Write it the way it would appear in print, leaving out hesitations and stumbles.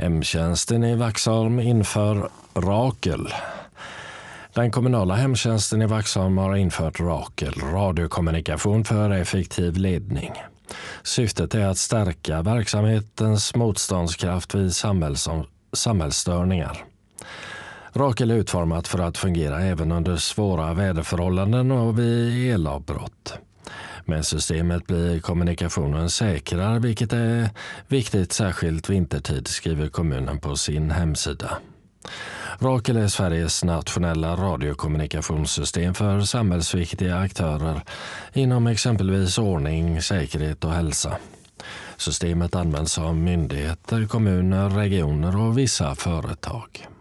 Hemtjänsten i Vaxholm inför Rakel. Den kommunala hemtjänsten i Vaxholm har infört Rakel, radiokommunikation för effektiv ledning. Syftet är att stärka verksamhetens motståndskraft vid samhällsstörningar. Rakel är utformat för att fungera även under svåra väderförhållanden och vid elavbrott. Med systemet blir kommunikationen säkrare, vilket är viktigt särskilt vintertid, skriver kommunen på sin hemsida. Rakel är Sveriges nationella radiokommunikationssystem för samhällsviktiga aktörer inom exempelvis ordning, säkerhet och hälsa. Systemet används av myndigheter, kommuner, regioner och vissa företag.